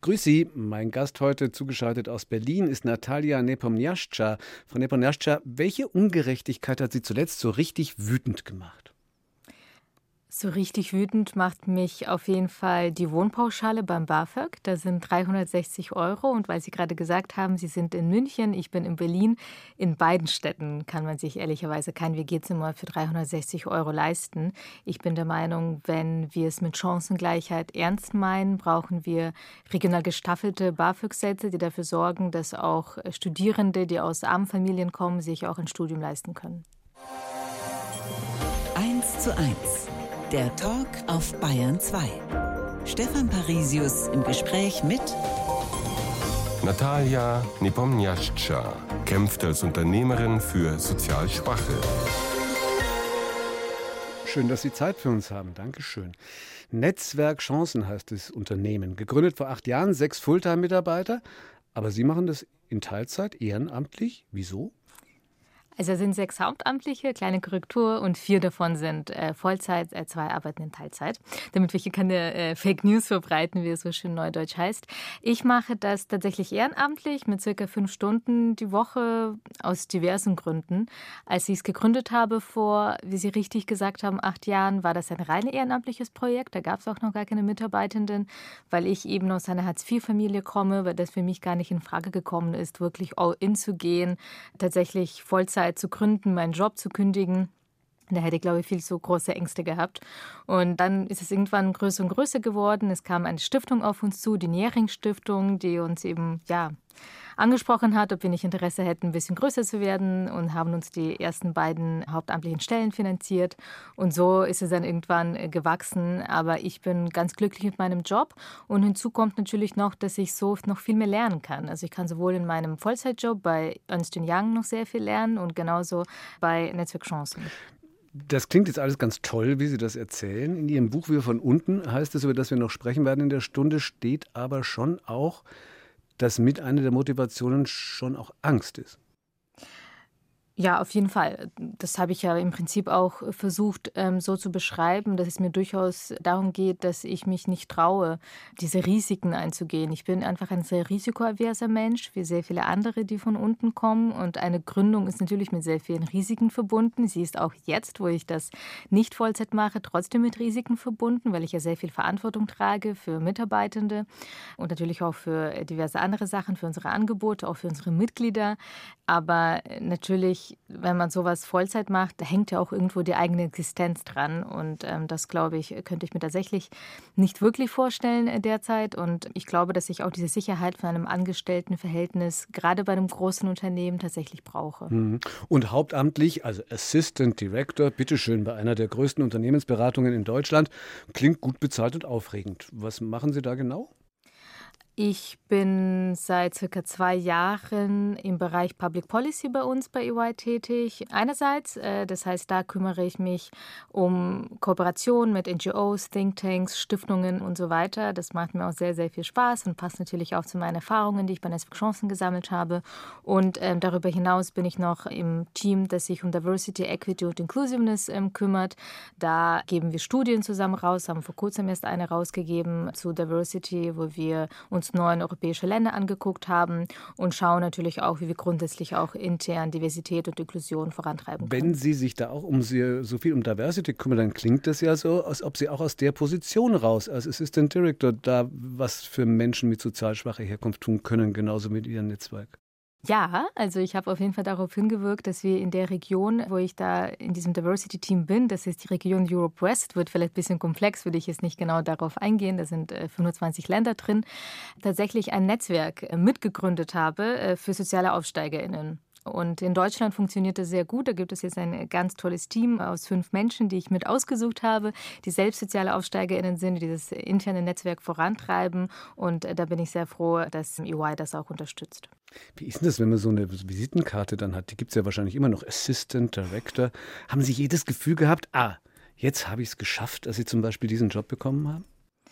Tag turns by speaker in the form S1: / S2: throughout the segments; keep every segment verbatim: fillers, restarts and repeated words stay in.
S1: grüße Sie. Mein Gast heute zugeschaltet aus Berlin ist Natalia Nepomniachtcha. Frau Nepomniachtcha, welche Ungerechtigkeit hat Sie zuletzt so richtig wütend gemacht?
S2: So richtig wütend macht mich auf jeden Fall die Wohnpauschale beim BAföG. Da sind dreihundertsechzig Euro. Und weil Sie gerade gesagt haben, Sie sind in München, ich bin in Berlin. In beiden Städten kann man sich ehrlicherweise kein W G-Zimmer für dreihundertsechzig Euro leisten. Ich bin der Meinung, wenn wir es mit Chancengleichheit ernst meinen, brauchen wir regional gestaffelte BAföG-Sätze, die dafür sorgen, dass auch Studierende, die aus armen Familien kommen, sich auch ein Studium leisten können.
S3: Eins zu eins. Der Talk auf Bayern zwei. Stefan Parisius im Gespräch mit
S4: Natalia Nepomniachtcha kämpft als Unternehmerin für sozial Schwache.
S1: Schön, dass Sie Zeit für uns haben. Dankeschön. Netzwerk Chancen heißt das Unternehmen. Gegründet vor acht Jahren, sechs Fulltime-Mitarbeiter. Aber Sie machen das in Teilzeit, ehrenamtlich. Wieso?
S2: Also es sind sechs Hauptamtliche, kleine Korrektur, und vier davon sind äh, Vollzeit, äh, zwei arbeiten in Teilzeit, damit wir hier keine äh, Fake News verbreiten, wie es so schön neudeutsch heißt. Ich mache das tatsächlich ehrenamtlich mit circa fünf Stunden die Woche aus diversen Gründen. Als ich es gegründet habe vor, wie Sie richtig gesagt haben, acht Jahren, war das ein rein ehrenamtliches Projekt. Da gab es auch noch gar keine Mitarbeitenden, weil ich eben aus einer Hartz-vier-Familie komme, weil das für mich gar nicht in Frage gekommen ist, wirklich all in zu gehen, tatsächlich Vollzeit zu gründen, meinen Job zu kündigen. Da hätte ich, glaube ich, viel zu große Ängste gehabt. Und dann ist es irgendwann größer und größer geworden. Es kam eine Stiftung auf uns zu, die Nähring-Stiftung, die uns eben ja angesprochen hat, ob wir nicht Interesse hätten, ein bisschen größer zu werden, und haben uns die ersten beiden hauptamtlichen Stellen finanziert. Und so ist es dann irgendwann gewachsen. Aber ich bin ganz glücklich mit meinem Job. Und hinzu kommt natürlich noch, dass ich so noch viel mehr lernen kann. Also ich kann sowohl in meinem Vollzeitjob bei Ernst und Young noch sehr viel lernen und genauso bei Netzwerk Chancen.
S1: Das klingt jetzt alles ganz toll, wie Sie das erzählen. In Ihrem Buch Wir von unten heißt es, über das wir noch sprechen werden in der Stunde, steht aber schon auch, dass mit einer der Motivationen schon auch Angst ist.
S2: Ja, auf jeden Fall. Das habe ich ja im Prinzip auch versucht, ähm, so zu beschreiben, dass es mir durchaus darum geht, dass ich mich nicht traue, diese Risiken einzugehen. Ich bin einfach ein sehr risikoaverser Mensch, wie sehr viele andere, die von unten kommen. Und eine Gründung ist natürlich mit sehr vielen Risiken verbunden. Sie ist auch jetzt, wo ich das nicht Vollzeit mache, trotzdem mit Risiken verbunden, weil ich ja sehr viel Verantwortung trage für Mitarbeitende und natürlich auch für diverse andere Sachen, für unsere Angebote, auch für unsere Mitglieder. Aber natürlich, wenn man sowas Vollzeit macht, da hängt ja auch irgendwo die eigene Existenz dran. Und ähm, das, glaube ich, könnte ich mir tatsächlich nicht wirklich vorstellen äh, derzeit. Und ich glaube, dass ich auch diese Sicherheit von einem Angestelltenverhältnis gerade bei einem großen Unternehmen tatsächlich brauche.
S1: Mhm. Und hauptamtlich, also Assistant Director, bitteschön, bei einer der größten Unternehmensberatungen in Deutschland, klingt gut bezahlt und aufregend. Was machen Sie da genau?
S2: Ich bin seit circa zwei Jahren im Bereich Public Policy bei uns bei E Y tätig. Einerseits, äh, das heißt, da kümmere ich mich um Kooperation mit N G Os, Thinktanks, Stiftungen und so weiter. Das macht mir auch sehr, sehr viel Spaß und passt natürlich auch zu meinen Erfahrungen, die ich bei Netzwerk Chancen gesammelt habe. Und ähm, darüber hinaus bin ich noch im Team, das sich um Diversity, Equity und Inclusiveness ähm, kümmert. Da geben wir Studien zusammen raus, haben vor kurzem erst eine rausgegeben zu Diversity, wo wir uns neun europäische Länder angeguckt haben und schauen natürlich auch, wie wir grundsätzlich auch intern Diversität und Inklusion vorantreiben können.
S1: Wenn Sie sich da auch um Sie, so viel um Diversity kümmern, dann klingt das ja so, als ob Sie auch aus der Position raus, als Assistant Director, da was für Menschen mit sozial schwacher Herkunft tun können, genauso mit Ihrem Netzwerk.
S2: Ja, also ich habe auf jeden Fall darauf hingewirkt, dass wir in der Region, wo ich da in diesem Diversity-Team bin, das ist die Region Europe West, wird vielleicht ein bisschen komplex, würde ich jetzt nicht genau darauf eingehen, da sind äh, fünfundzwanzig Länder drin, tatsächlich ein Netzwerk äh, mitgegründet habe äh, für soziale AufsteigerInnen. Und in Deutschland funktioniert das sehr gut. Da gibt es jetzt ein ganz tolles Team aus fünf Menschen, die ich mit ausgesucht habe, die selbst soziale AufsteigerInnen sind, die dieses interne Netzwerk vorantreiben. Und da bin ich sehr froh, dass E Y das auch unterstützt.
S1: Wie ist denn das, wenn man so eine Visitenkarte dann hat? Die gibt es ja wahrscheinlich immer noch, Assistant Director. Haben Sie jedes Gefühl gehabt, ah, jetzt habe ich es geschafft, dass Sie zum Beispiel diesen Job bekommen haben?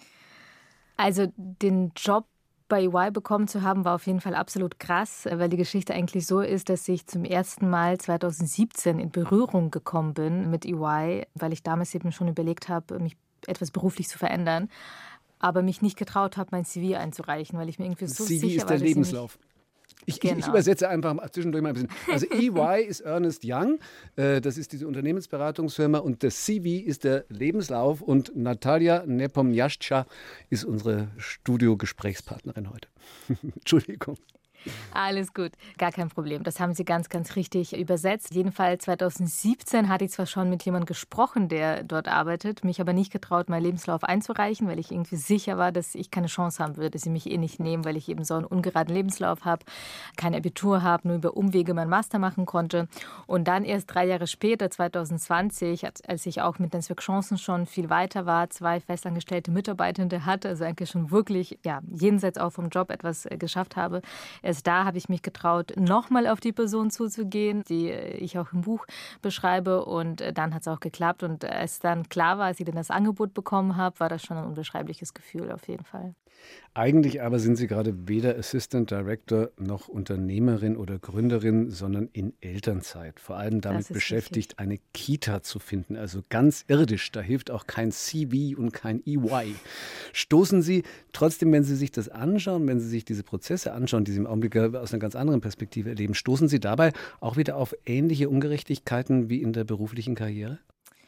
S2: Also den Job bei E Y bekommen zu haben, war auf jeden Fall absolut krass, weil die Geschichte eigentlich so ist, dass ich zum ersten Mal zweitausendsiebzehn in Berührung gekommen bin mit E Y, weil ich damals eben schon überlegt habe, mich etwas beruflich zu verändern. aber mich nicht getraut habe, mein C V einzureichen, weil ich mir irgendwie so
S1: C V
S2: sicher
S1: ist
S2: war,
S1: der
S2: dass
S1: Lebenslauf. Ich, genau. ich, ich übersetze einfach zwischendurch mal ein bisschen. Also E Y ist Ernst Young, äh, das ist diese Unternehmensberatungsfirma, und der C V ist der Lebenslauf, und Natalia Nepomniachtcha ist unsere Studiogesprächspartnerin heute. Entschuldigung.
S2: Alles gut, gar kein Problem. Das haben Sie ganz, ganz richtig übersetzt. Jedenfalls zweitausendsiebzehn hatte ich zwar schon mit jemandem gesprochen, der dort arbeitet, mich aber nicht getraut, meinen Lebenslauf einzureichen, weil ich irgendwie sicher war, dass ich keine Chance haben würde, dass sie mich eh nicht nehmen, weil ich eben so einen ungeraden Lebenslauf habe, kein Abitur habe, nur über Umwege meinen Master machen konnte. Und dann erst drei Jahre später, zweitausendzwanzig, als ich auch mit Netzwerk Chancen schon viel weiter war, zwei festangestellte Mitarbeitende hatte, also eigentlich schon wirklich ja, jenseits auch vom Job etwas geschafft habe. Erst da habe ich mich getraut, nochmal auf die Person zuzugehen, die ich auch im Buch beschreibe. Und dann hat es auch geklappt. Und als dann klar war, als ich dann das Angebot bekommen habe, war das schon ein unbeschreibliches Gefühl auf jeden Fall.
S1: Eigentlich aber sind Sie gerade weder Assistant Director noch Unternehmerin oder Gründerin, sondern in Elternzeit. Vor allem damit beschäftigt, richtig. Eine Kita zu finden. Also ganz irdisch. Da hilft auch kein C V und kein E Y. Stoßen Sie trotzdem, wenn Sie sich das anschauen, wenn Sie sich diese Prozesse anschauen, die Sie im Augenblick aus einer ganz anderen Perspektive erleben, stoßen Sie dabei auch wieder auf ähnliche Ungerechtigkeiten wie in der beruflichen Karriere?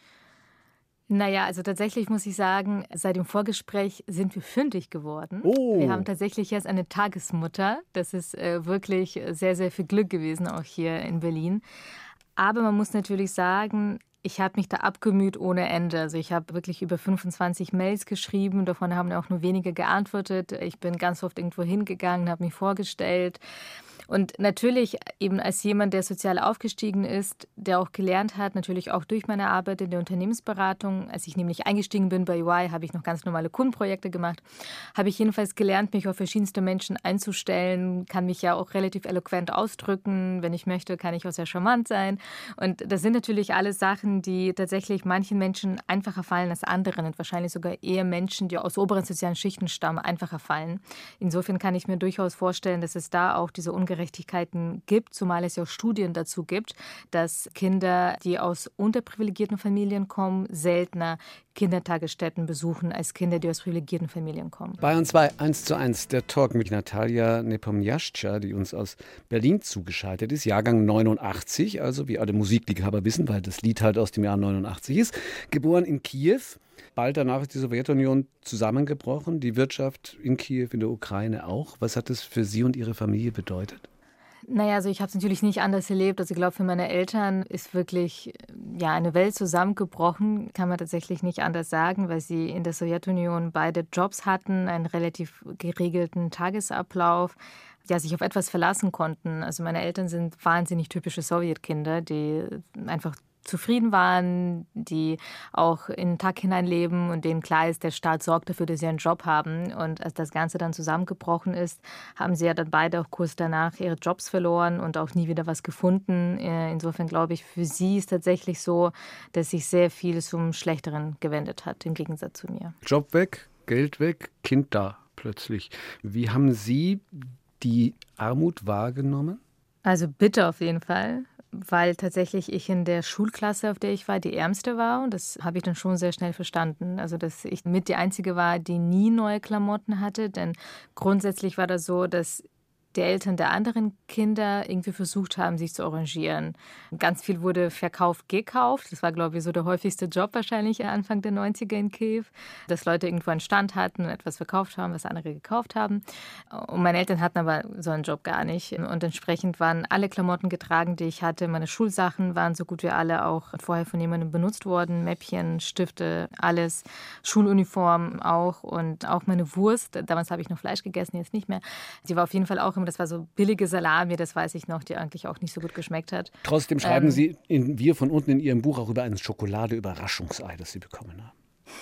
S2: Naja, also tatsächlich muss ich sagen, seit dem Vorgespräch sind wir fündig geworden.
S1: Oh.
S2: Wir haben tatsächlich jetzt eine Tagesmutter. Das ist äh, wirklich sehr, sehr viel Glück gewesen, auch hier in Berlin. Aber man muss natürlich sagen, ich habe mich da abgemüht ohne Ende. Also ich habe wirklich über fünfundzwanzig Mails geschrieben, davon haben auch nur wenige geantwortet. Ich bin ganz oft irgendwo hingegangen, habe mich vorgestellt. Und natürlich eben als jemand, der sozial aufgestiegen ist, der auch gelernt hat, natürlich auch durch meine Arbeit in der Unternehmensberatung, als ich nämlich eingestiegen bin bei E Y, habe ich noch ganz normale Kundenprojekte gemacht, habe ich jedenfalls gelernt, mich auf verschiedenste Menschen einzustellen, kann mich ja auch relativ eloquent ausdrücken. Wenn ich möchte, kann ich auch sehr charmant sein. Und das sind natürlich alles Sachen, die tatsächlich manchen Menschen einfacher fallen als anderen und wahrscheinlich sogar eher Menschen, die aus oberen sozialen Schichten stammen, einfacher fallen. Insofern kann ich mir durchaus vorstellen, dass es da auch diese Ungerechtigkeit Ungerechtigkeiten gibt, zumal es ja auch Studien dazu gibt, dass Kinder, die aus unterprivilegierten Familien kommen, seltener Kindertagesstätten besuchen als Kinder, die aus privilegierten Familien kommen.
S1: Bayern zwei, eins zu eins, der Talk mit Natalia Nepomniachtcha, die uns aus Berlin zugeschaltet ist, Jahrgang neunundachtzig, also wie alle Musikliebhaber wissen, weil das Lied halt aus dem Jahr neunundachtzig ist, geboren in Kiew. Bald danach ist die Sowjetunion zusammengebrochen, die Wirtschaft in Kiew, in der Ukraine auch. Was hat das für Sie und Ihre Familie bedeutet?
S2: Naja, also ich habe es natürlich nicht anders erlebt. Also ich glaube, für meine Eltern ist wirklich ja, eine Welt zusammengebrochen, kann man tatsächlich nicht anders sagen, weil sie in der Sowjetunion beide Jobs hatten, einen relativ geregelten Tagesablauf, ja, sich auf etwas verlassen konnten. Also meine Eltern sind wahnsinnig typische Sowjetkinder, die einfach zufrieden waren, die auch in den Tag hineinleben und denen klar ist, der Staat sorgt dafür, dass sie einen Job haben. Und als das Ganze dann zusammengebrochen ist, haben sie ja dann beide auch kurz danach ihre Jobs verloren und auch nie wieder was gefunden. Insofern glaube ich, für sie ist tatsächlich so, dass sich sehr viel zum Schlechteren gewendet hat, im Gegensatz zu mir.
S1: Job weg, Geld weg, Kind da plötzlich. Wie haben Sie die Armut wahrgenommen?
S2: Also bitter auf jeden Fall, weil tatsächlich ich in der Schulklasse, auf der ich war, die ärmste war. Und das habe ich dann schon sehr schnell verstanden. Also dass ich mit die Einzige war, die nie neue Klamotten hatte. Denn grundsätzlich war das so, dass die Eltern der anderen Kinder irgendwie versucht haben, sich zu arrangieren. Ganz viel wurde verkauft, gekauft. Das war, glaube ich, so der häufigste Job wahrscheinlich Anfang der neunziger in Kiew, dass Leute irgendwo einen Stand hatten und etwas verkauft haben, was andere gekauft haben. Und meine Eltern hatten aber so einen Job gar nicht. Und entsprechend waren alle Klamotten getragen, die ich hatte. Meine Schulsachen waren so gut wie alle auch vorher von jemandem benutzt worden. Mäppchen, Stifte, alles. Schuluniform auch und auch meine Wurst. Damals habe ich noch Fleisch gegessen, jetzt nicht mehr. Die war auf jeden Fall auch immer, das war so billige Salami, das weiß ich noch, die eigentlich auch nicht so gut geschmeckt hat.
S1: Trotzdem schreiben
S2: ähm,
S1: Sie in Wir von unten in Ihrem Buch auch über ein Schokolade-Überraschungsei, das Sie bekommen haben.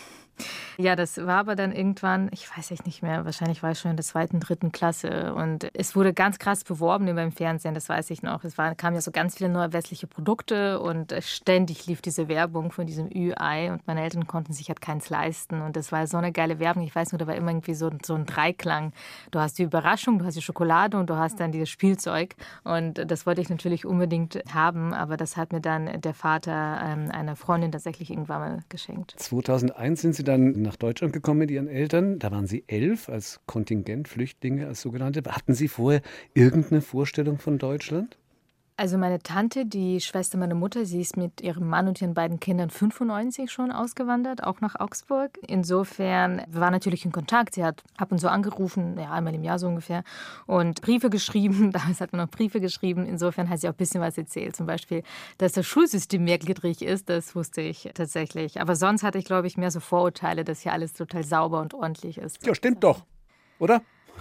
S2: Ja, das war aber dann irgendwann, ich weiß echt nicht mehr, wahrscheinlich war ich schon in der zweiten, dritten Klasse. Und es wurde ganz krass beworben über im Fernsehen, das weiß ich noch. Es war, kamen ja so ganz viele neue westliche Produkte und ständig lief diese Werbung von diesem Ü-Ei. Und meine Eltern konnten sich halt keins leisten. Und das war so eine geile Werbung. Ich weiß nur, da war immer irgendwie so, so ein Dreiklang. Du hast die Überraschung, du hast die Schokolade und du hast dann dieses Spielzeug. Und das wollte ich natürlich unbedingt haben. Aber das hat mir dann der Vater ähm, einer Freundin tatsächlich irgendwann mal geschenkt.
S1: zweitausendeins sind Sie dann nach Deutschland gekommen mit Ihren Eltern. Da waren Sie elf als Kontingentflüchtlinge, als sogenannte. Hatten Sie vorher irgendeine Vorstellung von Deutschland?
S2: Also meine Tante, die Schwester meiner Mutter, sie ist mit ihrem Mann und ihren beiden Kindern fünfundneunzig schon ausgewandert, auch nach Augsburg. Insofern, wir waren natürlich in Kontakt. Sie hat ab und zu angerufen, ja, einmal im Jahr so ungefähr, und Briefe geschrieben. Damals hat man noch Briefe geschrieben. Insofern hat sie auch ein bisschen was erzählt. Zum Beispiel, dass das Schulsystem mehrgliedrig ist, das wusste ich tatsächlich. Aber sonst hatte ich, glaube ich, mehr so Vorurteile, dass hier alles total sauber und ordentlich ist.
S1: Ja, stimmt doch, oder?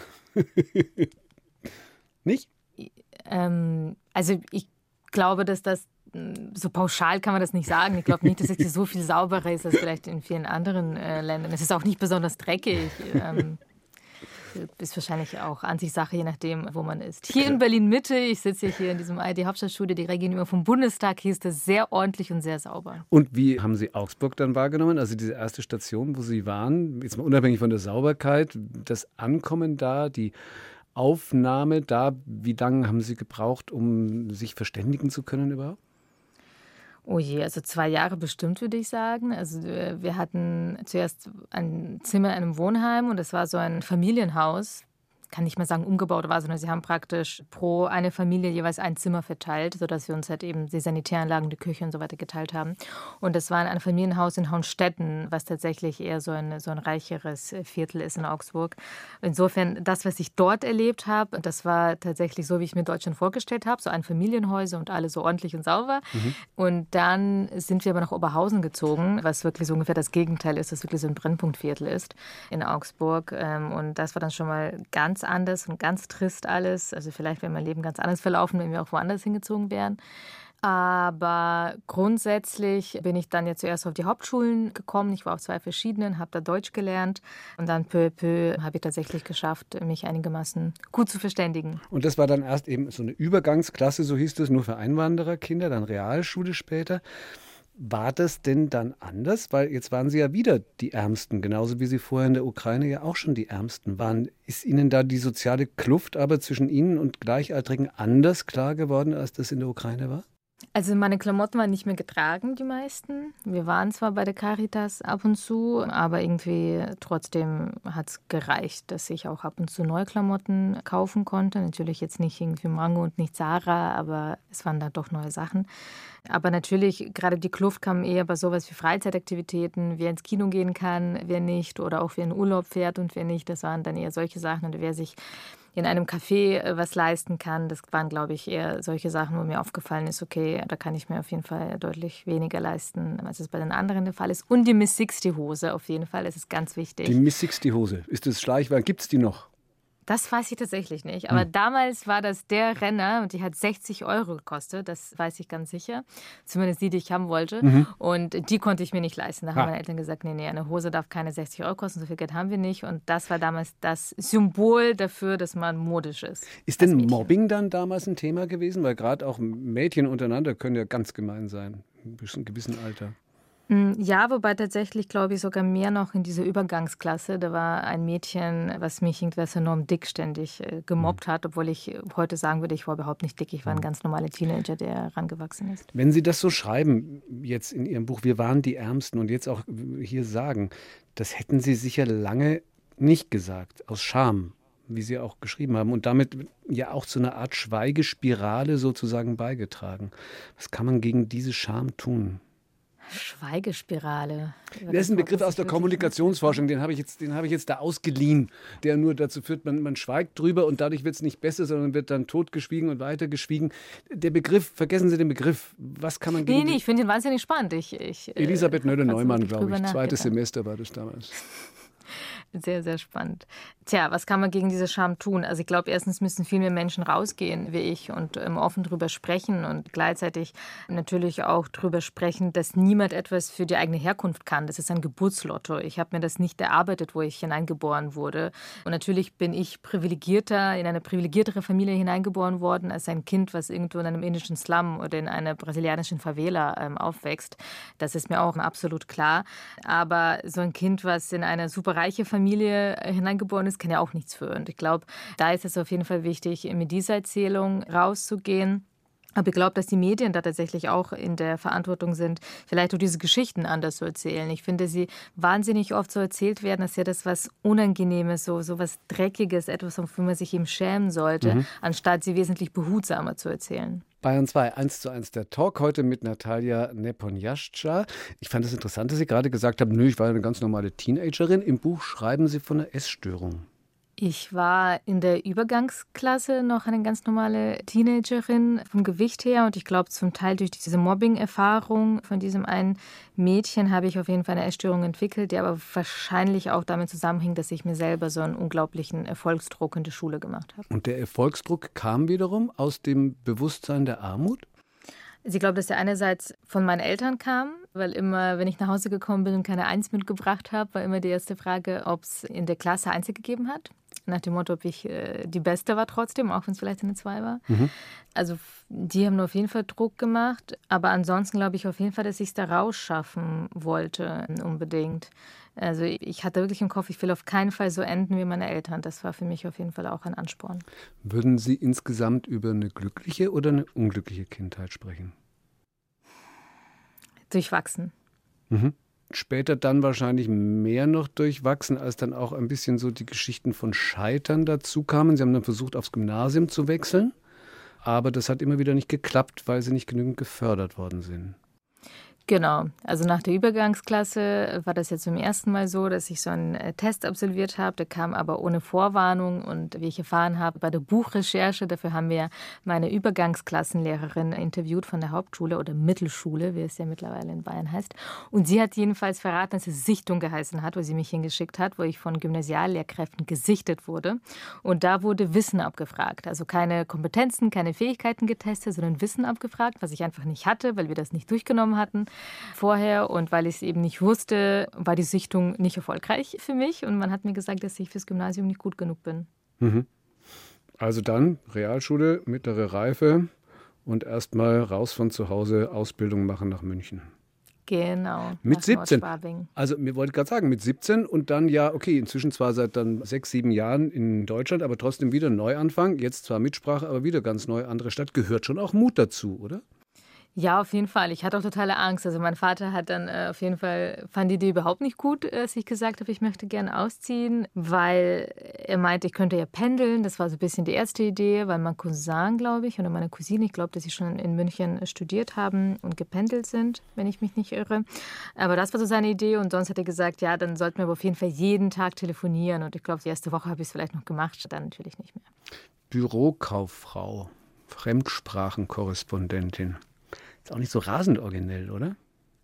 S1: Nicht?
S2: Ähm, also ich glaube, dass das, so pauschal kann man das nicht sagen. Ich glaube nicht, dass es hier so viel sauberer ist als vielleicht in vielen anderen äh, Ländern. Es ist auch nicht besonders dreckig. Ähm, ist wahrscheinlich auch Ansichtssache, je nachdem, wo man ist. Hier in Berlin-Mitte, ich sitze hier in diesem A R D-Hauptstadtstudio, direkt gegenüber vom Bundestag, hier ist das sehr ordentlich und sehr sauber.
S1: Und wie haben Sie Augsburg dann wahrgenommen? Also diese erste Station, wo Sie waren, jetzt mal unabhängig von der Sauberkeit, das Ankommen da, die Aufnahme da, wie lange haben Sie gebraucht, um sich verständigen zu können überhaupt?
S2: Oh je, also zwei Jahre bestimmt, würde ich sagen. Also wir hatten zuerst ein Zimmer in einem Wohnheim und das war so ein Familienhaus. Kann nicht mehr sagen umgebaut war, sondern sie haben praktisch pro eine Familie jeweils ein Zimmer verteilt, sodass wir uns halt eben die Sanitäranlagen, die Küche und so weiter geteilt haben. Und das war ein Familienhaus in Hauenstetten, was tatsächlich eher so ein, so ein reicheres Viertel ist in Augsburg. Insofern, das, was ich dort erlebt habe, das war tatsächlich so, wie ich mir Deutschland vorgestellt habe, so ein Familienhäuser und alles so ordentlich und sauber. Mhm. Und dann sind wir aber nach Oberhausen gezogen, was wirklich so ungefähr das Gegenteil ist, das wirklich so ein Brennpunktviertel ist in Augsburg. Und das war dann schon mal ganz anders und ganz trist alles. Also vielleicht wäre mein Leben ganz anders verlaufen, wenn wir auch woanders hingezogen wären. Aber grundsätzlich bin ich dann ja zuerst auf die Hauptschulen gekommen. Ich war auf zwei verschiedenen, habe da Deutsch gelernt. Und dann peu à peu habe ich tatsächlich geschafft, mich einigermaßen gut zu verständigen.
S1: Und das war dann erst eben so eine Übergangsklasse, so hieß es, nur für Einwandererkinder, dann Realschule später. War das denn dann anders? Weil jetzt waren Sie ja wieder die Ärmsten, genauso wie Sie vorher in der Ukraine ja auch schon die Ärmsten waren. Ist Ihnen da die soziale Kluft aber zwischen Ihnen und Gleichaltrigen anders klar geworden, als das in der Ukraine war?
S2: Also meine Klamotten waren nicht mehr getragen, die meisten. Wir waren zwar bei der Caritas ab und zu, aber irgendwie trotzdem hat es gereicht, dass ich auch ab und zu neue Klamotten kaufen konnte. Natürlich jetzt nicht irgendwie Mango und nicht Zara, aber es waren da doch neue Sachen. Aber natürlich, gerade die Kluft kam eher bei sowas wie Freizeitaktivitäten, wer ins Kino gehen kann, wer nicht, oder auch wer in Urlaub fährt und wer nicht. Das waren dann eher solche Sachen. Und wer sich in einem Café was leisten kann, das waren, glaube ich, eher solche Sachen, wo mir aufgefallen ist, okay, da kann ich mir auf jeden Fall deutlich weniger leisten, als es bei den anderen der Fall ist. Und die Miss Sixty-Hose auf jeden Fall, das ist ganz wichtig.
S1: Die Miss Sixty-Hose, ist das Schleichwerbung? Gibt es die noch?
S2: Das weiß ich tatsächlich nicht. Aber hm. damals war das der Renner und die hat sechzig Euro gekostet. Das weiß ich ganz sicher. Zumindest die, die ich haben wollte. Mhm. Und die konnte ich mir nicht leisten. Da ah. haben meine Eltern gesagt, nee, nee, eine Hose darf keine sechzig Euro kosten. So viel Geld haben wir nicht. Und das war damals das Symbol dafür, dass man modisch ist.
S1: Ist denn Mobbing dann damals ein Thema gewesen? Weil gerade auch Mädchen untereinander können ja ganz gemein sein. In einem gewissen Alter.
S2: Ja, wobei tatsächlich, glaube ich, sogar mehr noch in dieser Übergangsklasse. Da war ein Mädchen, was mich irgendwas enorm dick ständig äh, gemobbt hat, obwohl ich heute sagen würde, ich war überhaupt nicht dick. Ich war ein ganz normaler Teenager, der herangewachsen ist.
S1: Wenn Sie das so schreiben, jetzt in Ihrem Buch, wir waren die Ärmsten und jetzt auch hier sagen, das hätten Sie sicher lange nicht gesagt, aus Scham, wie Sie auch geschrieben haben, und damit ja auch zu einer Art Schweigespirale sozusagen beigetragen. Was kann man gegen diese Scham tun?
S2: Schweigespirale.
S1: Das ist ein Begriff aus der Kommunikationsforschung, den habe ich jetzt, den habe ich jetzt da ausgeliehen, der nur dazu führt, man, man schweigt drüber und dadurch wird es nicht besser, sondern wird dann totgeschwiegen und weitergeschwiegen. Der Begriff, vergessen Sie den Begriff, was kann man gegen...
S2: Nee, nee, ich finde ihn wahnsinnig spannend. Ich, ich,
S1: Elisabeth Nölle-Neumann, glaube ich, zweites Semester war das damals.
S2: Sehr, sehr spannend. Tja, was kann man gegen diese Scham tun? Also ich glaube, erstens müssen viel mehr Menschen rausgehen wie ich und ähm, offen drüber sprechen und gleichzeitig natürlich auch drüber sprechen, dass niemand etwas für die eigene Herkunft kann. Das ist ein Geburtslotto. Ich habe mir das nicht erarbeitet, wo ich hineingeboren wurde. Und natürlich bin ich privilegierter, in eine privilegiertere Familie hineingeboren worden, als ein Kind, was irgendwo in einem indischen Slum oder in einer brasilianischen Favela ähm, aufwächst. Das ist mir auch absolut klar. Aber so ein Kind, was in eine superreiche Familie hineingeboren ist, kann ja auch nichts für. Und ich glaube, da ist es auf jeden Fall wichtig, mit dieser Erzählung rauszugehen. Aber ich glaube, dass die Medien da tatsächlich auch in der Verantwortung sind, vielleicht auch diese Geschichten anders zu erzählen. Ich finde, sie wahnsinnig oft so erzählt werden, dass ja das was Unangenehmes, so, so was Dreckiges, etwas, wofür man sich eben schämen sollte, mhm. anstatt sie wesentlich behutsamer zu erzählen.
S1: Bayern zwei, eins zu eins der Talk, heute mit Natalia Nepomniachtschka. Ich fand es interessant, dass Sie gerade gesagt haben, nö, ich war eine ganz normale Teenagerin. Im Buch schreiben Sie von einer Essstörung.
S2: Ich war in der Übergangsklasse noch eine ganz normale Teenagerin vom Gewicht her und ich glaube zum Teil durch diese Mobbing-Erfahrung von diesem einen Mädchen habe ich auf jeden Fall eine Essstörung entwickelt, die aber wahrscheinlich auch damit zusammenhing, dass ich mir selber so einen unglaublichen Erfolgsdruck in der Schule gemacht habe.
S1: Und der Erfolgsdruck kam wiederum aus dem Bewusstsein der Armut?
S2: Also ich glaube, dass der einerseits von meinen Eltern kam, weil immer, wenn ich nach Hause gekommen bin und keine Eins mitgebracht habe, war immer die erste Frage, ob es in der Klasse Einzel gegeben hat. Nach dem Motto, ob ich äh, die Beste war trotzdem, auch wenn es vielleicht eine Zwei war. Mhm. Also die haben auf jeden Fall Druck gemacht. Aber ansonsten glaube ich auf jeden Fall, dass ich es da rausschaffen wollte, unbedingt. Also ich hatte wirklich im Kopf, ich will auf keinen Fall so enden wie meine Eltern. Das war für mich auf jeden Fall auch ein Ansporn.
S1: Würden Sie insgesamt über eine glückliche oder eine unglückliche Kindheit sprechen?
S2: Durchwachsen.
S1: Mhm. Später dann wahrscheinlich mehr noch durchwachsen, als dann auch ein bisschen so die Geschichten von Scheitern dazu kamen. Sie haben dann versucht, aufs Gymnasium zu wechseln, aber das hat immer wieder nicht geklappt, weil Sie nicht genügend gefördert worden sind.
S2: Genau, also nach der Übergangsklasse war das jetzt zum ersten Mal so, dass ich so einen Test absolviert habe. Der kam aber ohne Vorwarnung und wie ich erfahren habe, bei der Buchrecherche, dafür haben wir meine Übergangsklassenlehrerin interviewt von der Hauptschule oder Mittelschule, wie es ja mittlerweile in Bayern heißt. Und sie hat jedenfalls verraten, dass es Sichtung geheißen hat, wo sie mich hingeschickt hat, wo ich von Gymnasiallehrkräften gesichtet wurde. Und da wurde Wissen abgefragt, also keine Kompetenzen, keine Fähigkeiten getestet, sondern Wissen abgefragt, was ich einfach nicht hatte, weil wir das nicht durchgenommen hatten vorher und weil ich es eben nicht wusste, war die Sichtung nicht erfolgreich für mich und man hat mir gesagt, dass ich fürs Gymnasium nicht gut genug bin.
S1: Mhm. Also dann Realschule, mittlere Reife und erstmal raus von zu Hause, Ausbildung machen nach München.
S2: Genau.
S1: Mit siebzehn. Also mir wollte gerade sagen, mit siebzehn und dann ja, okay, inzwischen zwar seit dann sechs, sieben Jahren in Deutschland, aber trotzdem wieder Neuanfang, jetzt zwar Mitsprache, aber wieder ganz neu, andere Stadt, gehört schon auch Mut dazu, oder?
S2: Ja, auf jeden Fall. Ich hatte auch totale Angst. Also mein Vater hat dann äh, auf jeden Fall, fand die Idee überhaupt nicht gut, als ich gesagt habe, ich möchte gerne ausziehen, weil er meinte, ich könnte ja pendeln. Das war so ein bisschen die erste Idee, weil mein Cousin, glaube ich, oder meine Cousine, ich glaube, dass sie schon in München studiert haben und gependelt sind, wenn ich mich nicht irre. Aber das war so seine Idee und sonst hat er gesagt, ja, dann sollten wir aber auf jeden Fall jeden Tag telefonieren. Und ich glaube, die erste Woche habe ich es vielleicht noch gemacht, dann natürlich nicht mehr.
S1: Bürokauffrau, Fremdsprachenkorrespondentin. Ist auch nicht so rasend originell, oder?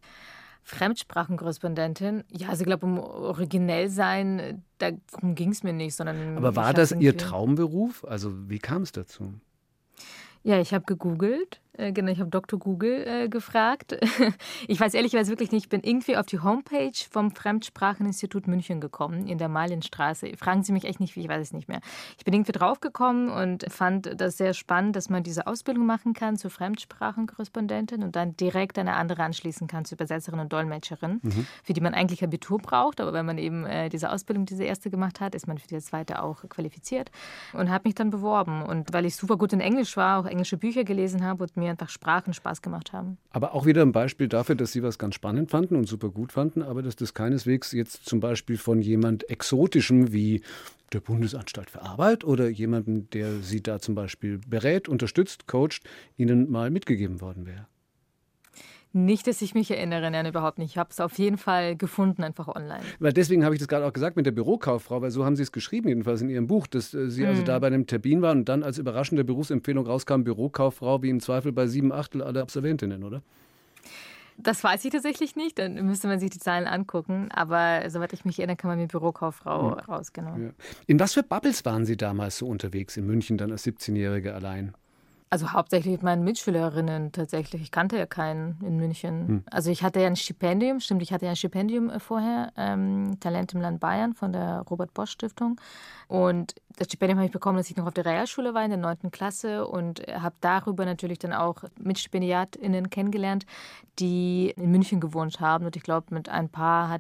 S2: Fremdsprachenkorrespondentin? Ja, also ich glaube, um originell sein, darum ging es mir nicht. Sondern
S1: aber war das Ihr Traumberuf? Also wie kam es dazu?
S2: Ja, ich habe gegoogelt. Äh, genau, ich habe Doktor Google äh, gefragt. Ich weiß ehrlicherweise wirklich nicht, ich bin irgendwie auf die Homepage vom Fremdspracheninstitut München gekommen, in der Malienstraße. Fragen Sie mich echt nicht, wie, ich weiß es nicht mehr. Ich bin irgendwie draufgekommen und fand das sehr spannend, dass man diese Ausbildung machen kann zur Fremdsprachenkorrespondentin und dann direkt eine andere anschließen kann zur Übersetzerin und Dolmetscherin, mhm. für die man eigentlich Abitur braucht. Aber wenn man eben äh, diese Ausbildung, diese erste gemacht hat, ist man für die zweite auch qualifiziert und habe mich dann beworben. Und weil ich super gut in Englisch war, auch englische Bücher gelesen habe und mir einfach Sprachen Spaß gemacht haben.
S1: Aber auch wieder ein Beispiel dafür, dass Sie was ganz spannend fanden und super gut fanden, aber dass das keineswegs jetzt zum Beispiel von jemand Exotischem wie der Bundesanstalt für Arbeit oder jemandem, der Sie da zum Beispiel berät, unterstützt, coacht, Ihnen mal mitgegeben worden wäre.
S2: Nicht, dass ich mich erinnere, nein, überhaupt nicht. Ich habe es auf jeden Fall gefunden, einfach online.
S1: Weil deswegen habe ich das gerade auch gesagt mit der Bürokauffrau, weil so haben Sie es geschrieben, jedenfalls in Ihrem Buch, dass äh, Sie mm. also da bei einem Termin waren und dann als überraschende Berufsempfehlung rauskam, Bürokauffrau, wie im Zweifel bei sieben Achtel aller Absolventinnen, oder?
S2: Das weiß ich tatsächlich nicht, dann müsste man sich die Zahlen angucken. Aber soweit ich mich erinnere, kann man mir Bürokauffrau ja. raus, genau. Ja.
S1: In was für Bubbles waren Sie damals so unterwegs in München, dann als siebzehnjährige allein?
S2: Also hauptsächlich mit meinen Mitschülerinnen tatsächlich. Ich kannte ja keinen in München. Hm. Also ich hatte ja ein Stipendium, stimmt, ich hatte ja ein Stipendium vorher, ähm, Talent im Land Bayern von der Robert-Bosch-Stiftung. Und das Stipendium habe ich bekommen, als ich noch auf der Realschule war, in der neunten Klasse und habe darüber natürlich dann auch MitstipendiatInnen kennengelernt, die in München gewohnt haben. Und ich glaube, mit ein paar hatte ich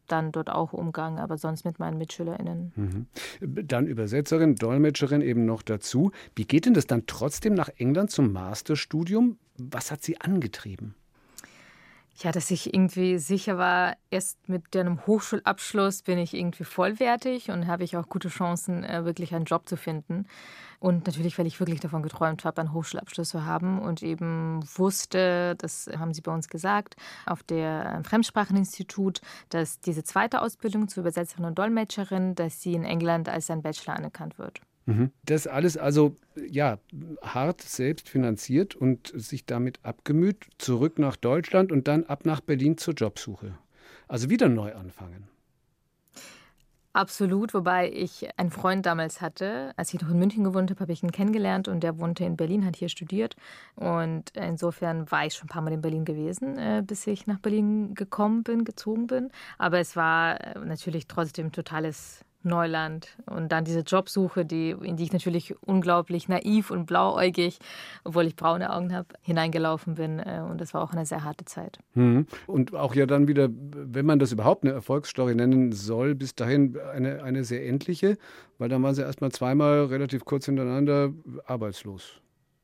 S2: dann dort auch Umgang, aber sonst mit meinen MitschülerInnen.
S1: Mhm. Dann Übersetzerin, Dolmetscherin eben noch dazu. Wie geht denn das dann trotzdem nach England zum Masterstudium? Was hat Sie angetrieben?
S2: Ja, dass ich irgendwie sicher war, erst mit einem Hochschulabschluss bin ich irgendwie vollwertig und habe ich auch gute Chancen, wirklich einen Job zu finden. Und natürlich, weil ich wirklich davon geträumt habe, einen Hochschulabschluss zu haben und eben wusste, das haben sie bei uns gesagt, auf der Fremdspracheninstitut, dass diese zweite Ausbildung zur Übersetzerin und Dolmetscherin, dass sie in England als ein Bachelor anerkannt wird.
S1: Das alles also ja hart selbst finanziert und sich damit abgemüht, zurück nach Deutschland und dann ab nach Berlin zur Jobsuche. Also wieder neu anfangen.
S2: Absolut, wobei ich einen Freund damals hatte. Als ich noch in München gewohnt habe, habe ich ihn kennengelernt und der wohnte in Berlin, hat hier studiert. Und insofern war ich schon ein paar Mal in Berlin gewesen, äh, bis ich nach Berlin gekommen bin, gezogen bin. Aber es war äh, natürlich trotzdem totales Neuland und dann diese Jobsuche, die, in die ich natürlich unglaublich naiv und blauäugig, obwohl ich braune Augen habe, hineingelaufen bin. Und das war auch eine sehr harte Zeit.
S1: Mhm. Und auch ja dann wieder, wenn man das überhaupt eine Erfolgsstory nennen soll, bis dahin eine, eine sehr endliche, weil dann waren Sie erst mal zweimal relativ kurz hintereinander arbeitslos.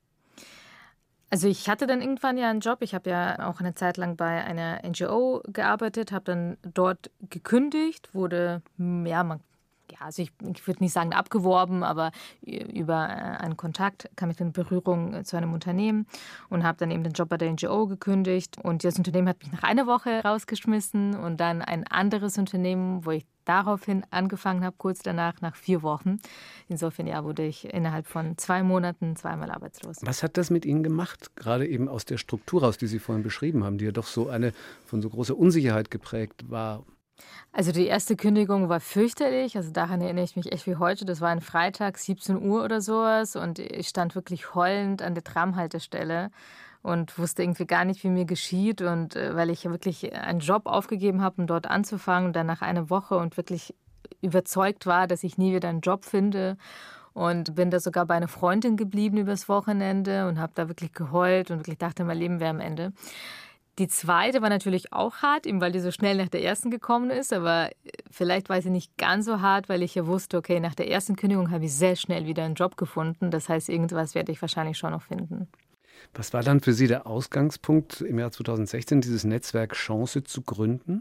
S2: Also ich hatte dann irgendwann ja einen Job. Ich habe ja auch eine Zeit lang bei einer N G O gearbeitet, habe dann dort gekündigt, wurde, ja, man Ja, also ich, ich würde nicht sagen abgeworben, aber über einen Kontakt kam ich in Berührung zu einem Unternehmen und habe dann eben den Job bei der N G O gekündigt. Und das Unternehmen hat mich nach einer Woche rausgeschmissen und dann ein anderes Unternehmen, wo ich daraufhin angefangen habe, kurz danach, nach vier Wochen. Insofern ja, wurde ich innerhalb von zwei Monaten zweimal arbeitslos.
S1: Was hat das mit Ihnen gemacht, gerade eben aus der Struktur raus, die Sie vorhin beschrieben haben, die ja doch so eine von so großer Unsicherheit geprägt war?
S2: Also die erste Kündigung war fürchterlich, also daran erinnere ich mich echt wie heute. Das war ein Freitag, siebzehn Uhr oder sowas und ich stand wirklich heulend an der Tramhaltestelle und wusste irgendwie gar nicht, wie mir geschieht und äh, weil ich wirklich einen Job aufgegeben habe, um dort anzufangen und dann nach einer Woche und wirklich überzeugt war, dass ich nie wieder einen Job finde. Und bin da sogar bei einer Freundin geblieben übers Wochenende und habe da wirklich geheult und wirklich dachte, mein Leben wäre am Ende. Die zweite war natürlich auch hart, eben weil die so schnell nach der ersten gekommen ist. Aber vielleicht war sie nicht ganz so hart, weil ich ja wusste, okay, nach der ersten Kündigung habe ich sehr schnell wieder einen Job gefunden. Das heißt, irgendwas werde ich wahrscheinlich schon noch finden.
S1: Was war dann für Sie der Ausgangspunkt im Jahr zweitausendsechzehn, dieses Netzwerk Chance zu gründen?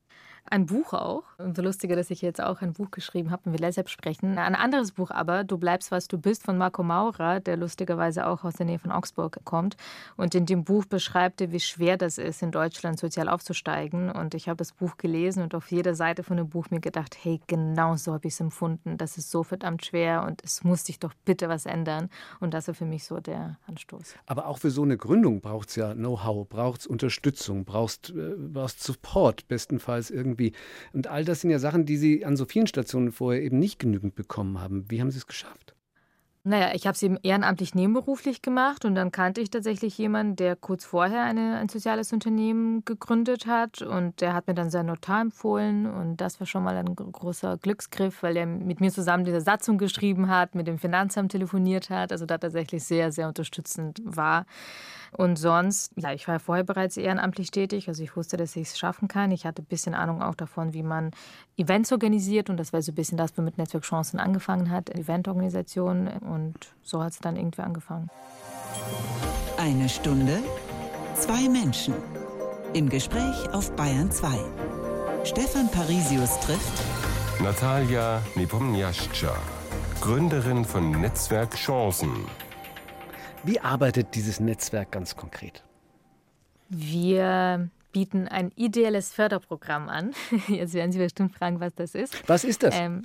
S2: Ein Buch auch. Umso lustiger, dass ich jetzt auch ein Buch geschrieben habe und wir selbst sprechen. Ein anderes Buch aber, Du bleibst, was du bist, von Marco Maurer, der lustigerweise auch aus der Nähe von Augsburg kommt. Und in dem Buch beschreibt er, wie schwer das ist, in Deutschland sozial aufzusteigen. Und ich habe das Buch gelesen und auf jeder Seite von dem Buch mir gedacht, hey, genau so habe ich es empfunden. Das ist so verdammt schwer und es muss sich doch bitte was ändern. Und das war für mich so der Anstoß.
S1: Aber auch für so eine Gründung braucht es ja Know-how, braucht es Unterstützung, braucht es Support, bestenfalls irgendwie. Und all das sind ja Sachen, die Sie an so vielen Stationen vorher eben nicht genügend bekommen haben. Wie haben Sie es geschafft?
S2: Naja, ich habe es eben ehrenamtlich nebenberuflich gemacht und dann kannte ich tatsächlich jemanden, der kurz vorher eine, ein soziales Unternehmen gegründet hat und der hat mir dann seinen Notar empfohlen und das war schon mal ein großer Glücksgriff, weil er mit mir zusammen diese Satzung geschrieben hat, mit dem Finanzamt telefoniert hat, also da tatsächlich sehr, sehr unterstützend war. Und sonst, ja, ich war ja vorher bereits ehrenamtlich tätig, also ich wusste, dass ich es schaffen kann. Ich hatte ein bisschen Ahnung auch davon, wie man Events organisiert und das war so ein bisschen das, womit Netzwerk Chancen angefangen hat, Eventorganisation und so hat es dann irgendwie angefangen.
S3: Eine Stunde, zwei Menschen. Im Gespräch auf Bayern zwei. Stefan Parisius trifft
S4: Natalia Nepomniachtcha, Gründerin von Netzwerk Chancen.
S1: Wie arbeitet dieses Netzwerk ganz konkret?
S2: Wir bieten ein ideelles Förderprogramm an. Jetzt werden Sie bestimmt fragen, was das ist.
S1: Was ist das?
S2: Ähm,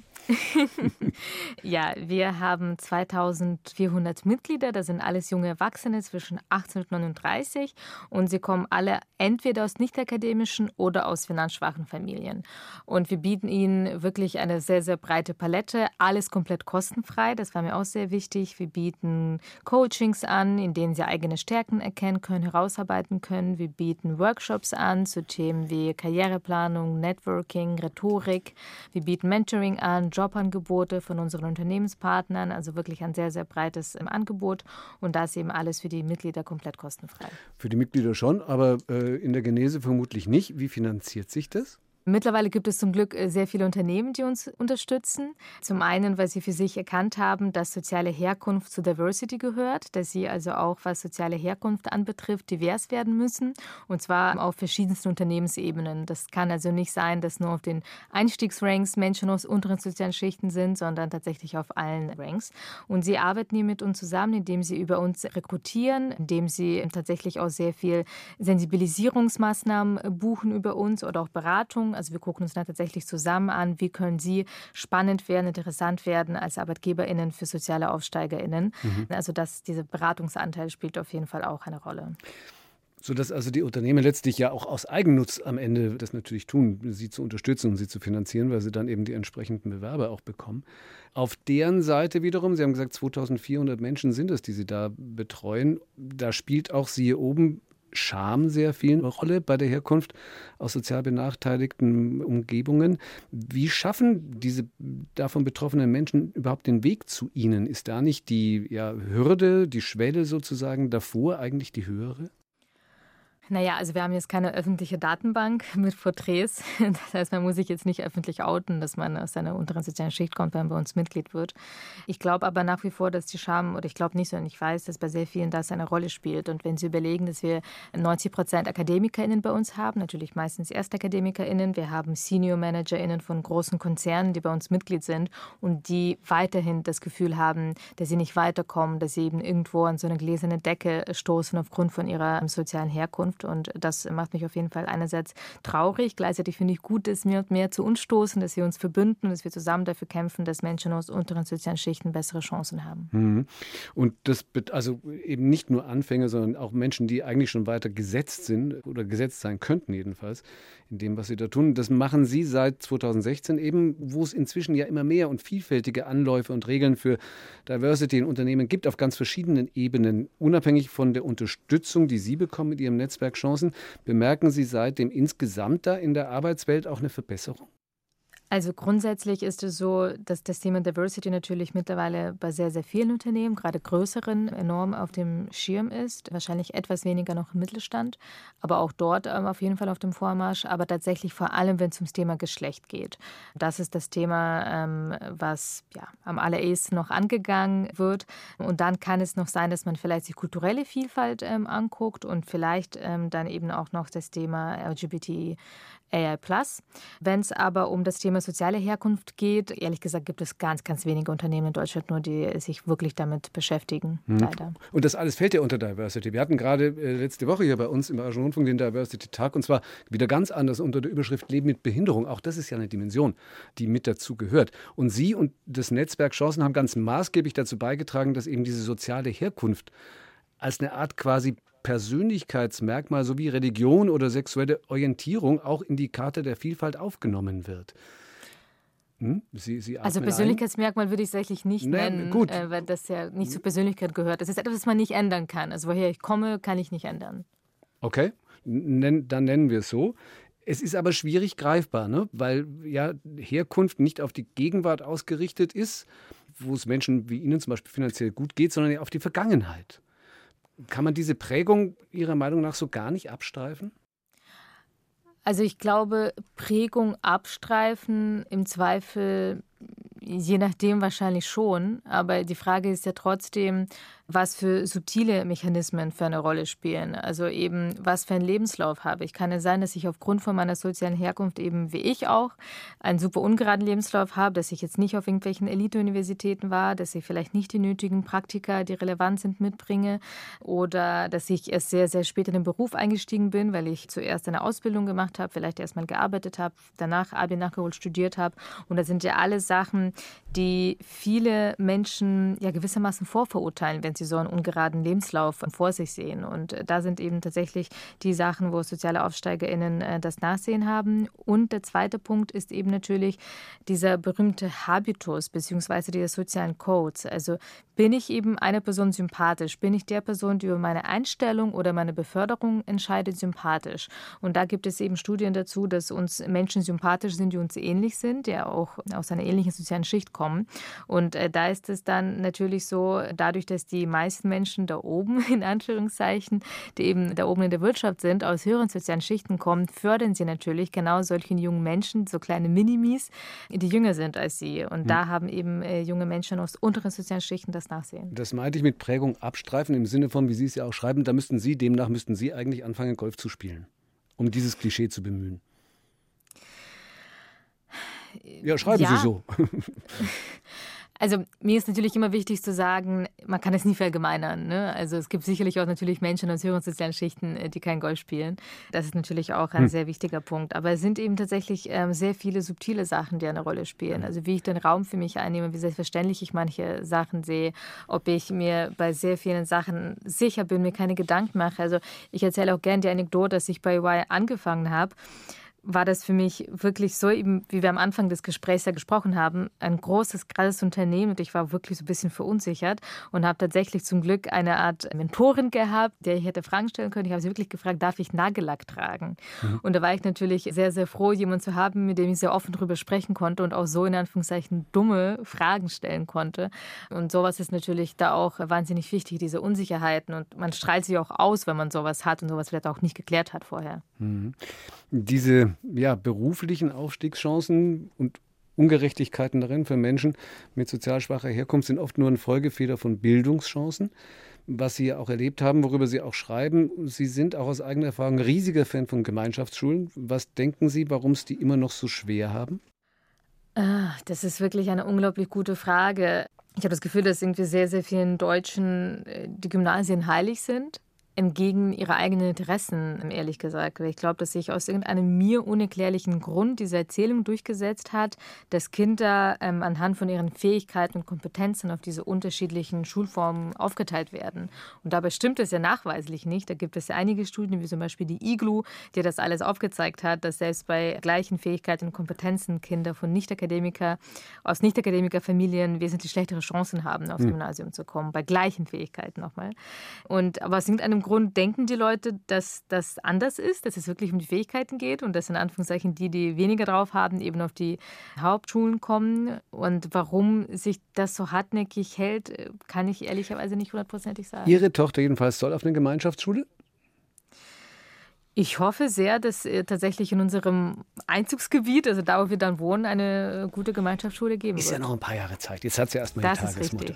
S2: ja, wir haben zweitausendvierhundert Mitglieder. Das sind alles junge Erwachsene zwischen achtzehn und neununddreißig. Und sie kommen alle entweder aus nicht-akademischen oder aus finanzschwachen Familien. Und wir bieten ihnen wirklich eine sehr, sehr breite Palette. Alles komplett kostenfrei. Das war mir auch sehr wichtig. Wir bieten Coachings an, in denen sie eigene Stärken erkennen können, herausarbeiten können. Wir bieten Workshops an zu Themen wie Karriereplanung, Networking, Rhetorik. Wir bieten Mentoring an, Jobangebote von unseren Unternehmenspartnern, also wirklich ein sehr, sehr breites Angebot und das eben alles für die Mitglieder komplett kostenfrei.
S1: Für die Mitglieder schon, aber äh, in der Genese vermutlich nicht. Wie finanziert sich das?
S2: Mittlerweile gibt es zum Glück sehr viele Unternehmen, die uns unterstützen. Zum einen, weil sie für sich erkannt haben, dass soziale Herkunft zu Diversity gehört, dass sie also auch, was soziale Herkunft anbetrifft, divers werden müssen. Und zwar auf verschiedensten Unternehmensebenen. Das kann also nicht sein, dass nur auf den Einstiegsranks Menschen aus unteren sozialen Schichten sind, sondern tatsächlich auf allen Ranks. Und sie arbeiten hier mit uns zusammen, indem sie über uns rekrutieren, indem sie tatsächlich auch sehr viel Sensibilisierungsmaßnahmen buchen über uns oder auch Beratung. Also wir gucken uns da tatsächlich zusammen an, wie können Sie spannend werden, interessant werden als ArbeitgeberInnen für soziale AufsteigerInnen. Mhm. Also das, dieser Beratungsanteil spielt auf jeden Fall auch eine Rolle.
S1: Sodass also die Unternehmen letztlich ja auch aus Eigennutz am Ende das natürlich tun, sie zu unterstützen und sie zu finanzieren, weil sie dann eben die entsprechenden Bewerber auch bekommen. Auf deren Seite wiederum, Sie haben gesagt, zweitausendvierhundert Menschen sind es, die Sie da betreuen. Da spielt auch, siehe oben, Scham sehr viel eine Rolle bei der Herkunft aus sozial benachteiligten Umgebungen. Wie schaffen diese davon betroffenen Menschen überhaupt den Weg zu Ihnen? Ist da nicht die ja, Hürde, die Schwelle sozusagen davor eigentlich die höhere?
S2: Naja, also wir haben jetzt keine öffentliche Datenbank mit Porträts. Das heißt, man muss sich jetzt nicht öffentlich outen, dass man aus einer unteren sozialen Schicht kommt, wenn man bei uns Mitglied wird. Ich glaube aber nach wie vor, dass die Scham, oder ich glaube nicht, sondern ich weiß, dass bei sehr vielen das eine Rolle spielt. Und wenn Sie überlegen, dass wir neunzig Prozent AkademikerInnen bei uns haben, natürlich meistens ErstakademikerInnen, wir haben Senior-ManagerInnen von großen Konzernen, die bei uns Mitglied sind und die weiterhin das Gefühl haben, dass sie nicht weiterkommen, dass sie eben irgendwo an so eine gläserne Decke stoßen aufgrund von ihrer sozialen Herkunft. Und das macht mich auf jeden Fall einerseits traurig. Gleichzeitig finde ich gut, dass wir mehr zu uns stoßen, dass wir uns verbünden, dass wir zusammen dafür kämpfen, dass Menschen aus unteren sozialen Schichten bessere Chancen haben.
S1: Mhm. Und das also eben nicht nur Anfänger, sondern auch Menschen, die eigentlich schon weiter gesetzt sind oder gesetzt sein könnten jedenfalls in dem, was sie da tun. Das machen Sie seit zweitausendsechzehn eben, wo es inzwischen ja immer mehr und vielfältige Anläufe und Regeln für Diversity in Unternehmen gibt, auf ganz verschiedenen Ebenen. Unabhängig von der Unterstützung, die Sie bekommen mit Ihrem Netzwerk Chancen, bemerken Sie seitdem insgesamt da in der Arbeitswelt auch eine Verbesserung?
S2: Also grundsätzlich ist es so, dass das Thema Diversity natürlich mittlerweile bei sehr, sehr vielen Unternehmen, gerade größeren, enorm auf dem Schirm ist. Wahrscheinlich etwas weniger noch im Mittelstand, aber auch dort ähm, auf jeden Fall auf dem Vormarsch. Aber tatsächlich vor allem, wenn es ums Thema Geschlecht geht. Das ist das Thema, ähm, was ja, am allerersten noch angegangen wird. Und dann kann es noch sein, dass man vielleicht sich kulturelle Vielfalt ähm, anguckt und vielleicht ähm, dann eben auch noch das Thema L G B T A I plus. Wenn es aber um das Thema soziale Herkunft geht, ehrlich gesagt gibt es ganz, ganz wenige Unternehmen in Deutschland nur, die sich wirklich damit beschäftigen, hm. leider.
S1: Und das alles fällt ja unter Diversity. Wir hatten gerade äh, letzte Woche hier bei uns im Bayerischen Rundfunk den Diversity-Tag und zwar wieder ganz anders unter der Überschrift Leben mit Behinderung. Auch das ist ja eine Dimension, die mit dazu gehört. Und Sie und das Netzwerk Chancen haben ganz maßgeblich dazu beigetragen, dass eben diese soziale Herkunft als eine Art quasi Persönlichkeitsmerkmal sowie Religion oder sexuelle Orientierung auch in die Charta der Vielfalt aufgenommen wird. Hm? Sie, Sie
S2: also Persönlichkeitsmerkmal ein? würde ich tatsächlich nicht nee, nennen, gut. Äh, weil das ja nicht zur Persönlichkeit gehört. Das ist etwas, was man nicht ändern kann. Also woher ich komme, kann ich nicht ändern.
S1: Okay, Nen, dann nennen wir es so. Es ist aber schwierig greifbar, ne? Weil ja Herkunft nicht auf die Gegenwart ausgerichtet ist, wo es Menschen wie Ihnen zum Beispiel finanziell gut geht, sondern auf die Vergangenheit. Kann man diese Prägung Ihrer Meinung nach so gar nicht abstreifen?
S2: Also ich glaube, Prägung abstreifen im Zweifel, je nachdem wahrscheinlich schon. Aber die Frage ist ja trotzdem, was für subtile Mechanismen für eine Rolle spielen. Also eben, was für einen Lebenslauf habe ich. Kann es sein, dass ich aufgrund von meiner sozialen Herkunft eben wie ich auch einen super ungeraden Lebenslauf habe, dass ich jetzt nicht auf irgendwelchen Elite-Universitäten war, dass ich vielleicht nicht die nötigen Praktika, die relevant sind, mitbringe oder dass ich erst sehr, sehr spät in den Beruf eingestiegen bin, weil ich zuerst eine Ausbildung gemacht habe, vielleicht erst mal gearbeitet habe, danach Abi nachgeholt, studiert habe. Und das sind ja alles Sachen, die viele Menschen ja gewissermaßen vorverurteilen, wenn sie so einen ungeraden Lebenslauf vor sich sehen. Und da sind eben tatsächlich die Sachen, wo soziale AufsteigerInnen das Nachsehen haben. Und der zweite Punkt ist eben natürlich dieser berühmte Habitus beziehungsweise die sozialen Codes. Also bin ich eben einer Person sympathisch? Bin ich der Person, die über meine Einstellung oder meine Beförderung entscheidet, sympathisch? Und da gibt es eben Studien dazu, dass uns Menschen sympathisch sind, die uns ähnlich sind, die auch aus einer ähnlichen sozialen Schicht kommen. Und äh, da ist es dann natürlich so, dadurch, dass die meisten Menschen da oben, in Anführungszeichen, die eben da oben in der Wirtschaft sind, aus höheren sozialen Schichten kommen, fördern sie natürlich genau solchen jungen Menschen, so kleine Minimis, die jünger sind als sie. Und hm. da haben eben äh, junge Menschen aus unteren sozialen Schichten das Nachsehen.
S1: Das meinte ich mit Prägung abstreifen im Sinne von, wie Sie es ja auch schreiben, da müssten Sie, demnach müssten Sie eigentlich anfangen, Golf zu spielen, um dieses Klischee zu bemühen. Ja, schreiben ja. Sie so.
S2: Also mir ist natürlich immer wichtig zu sagen, man kann es nie verallgemeinern. Ne? Also es gibt sicherlich auch natürlich Menschen aus höheren sozialen Schichten, die kein Golf spielen. Das ist natürlich auch ein hm. sehr wichtiger Punkt. Aber es sind eben tatsächlich ähm, sehr viele subtile Sachen, die eine Rolle spielen. Also wie ich den Raum für mich einnehme, wie selbstverständlich ich manche Sachen sehe, ob ich mir bei sehr vielen Sachen sicher bin, mir keine Gedanken mache. Also ich erzähle auch gerne die Anekdote, dass ich bei E Y angefangen habe. War das für mich wirklich so, eben, wie wir am Anfang des Gesprächs ja gesprochen haben, ein großes, krasses Unternehmen und ich war wirklich so ein bisschen verunsichert und habe tatsächlich zum Glück eine Art Mentorin gehabt, der ich hätte Fragen stellen können. Ich habe sie wirklich gefragt, darf ich Nagellack tragen? Mhm. Und da war ich natürlich sehr, sehr froh, jemanden zu haben, mit dem ich sehr offen darüber sprechen konnte und auch so in Anführungszeichen dumme Fragen stellen konnte. Und sowas ist natürlich da auch wahnsinnig wichtig, diese Unsicherheiten und man strahlt sich auch aus, wenn man sowas hat und sowas vielleicht auch nicht geklärt hat vorher.
S1: Mhm. Diese ja, beruflichen Aufstiegschancen und Ungerechtigkeiten darin für Menschen mit sozial schwacher Herkunft sind oft nur eine Folgefeder von Bildungschancen, was Sie ja auch erlebt haben, worüber Sie auch schreiben. Sie sind auch aus eigener Erfahrung ein riesiger Fan von Gemeinschaftsschulen. Was denken Sie, warum es die immer noch so schwer haben?
S2: Das ist wirklich eine unglaublich gute Frage. Ich habe das Gefühl, dass irgendwie sehr, sehr vielen Deutschen die Gymnasien heilig sind. Entgegen ihrer eigenen Interessen, ehrlich gesagt. Ich glaube, dass sich aus irgendeinem mir unerklärlichen Grund diese Erzählung durchgesetzt hat, dass Kinder ähm, anhand von ihren Fähigkeiten und Kompetenzen auf diese unterschiedlichen Schulformen aufgeteilt werden. Und dabei stimmt es ja nachweislich nicht. Da gibt es ja einige Studien, wie zum Beispiel die I G L U, die das alles aufgezeigt hat, dass selbst bei gleichen Fähigkeiten und Kompetenzen Kinder von Nicht-Akademiker, aus Nicht-Akademiker-Familien wesentlich schlechtere Chancen haben, aufs hm. Gymnasium zu kommen, bei gleichen Fähigkeiten nochmal. Und aber aus irgendeinem Grund denken die Leute, dass das anders ist, dass es wirklich um die Fähigkeiten geht und dass in Anführungszeichen die, die weniger drauf haben, eben auf die Hauptschulen kommen. Und warum sich das so hartnäckig hält, kann ich ehrlicherweise nicht hundertprozentig sagen.
S1: Ihre Tochter jedenfalls soll auf eine Gemeinschaftsschule?
S2: Ich hoffe sehr, dass äh, tatsächlich in unserem Einzugsgebiet, also da, wo wir dann wohnen, eine äh, gute Gemeinschaftsschule geben
S1: ist
S2: wird.
S1: Ist ja noch ein paar Jahre Zeit. Jetzt hat sie erst mal die Tagesmutter.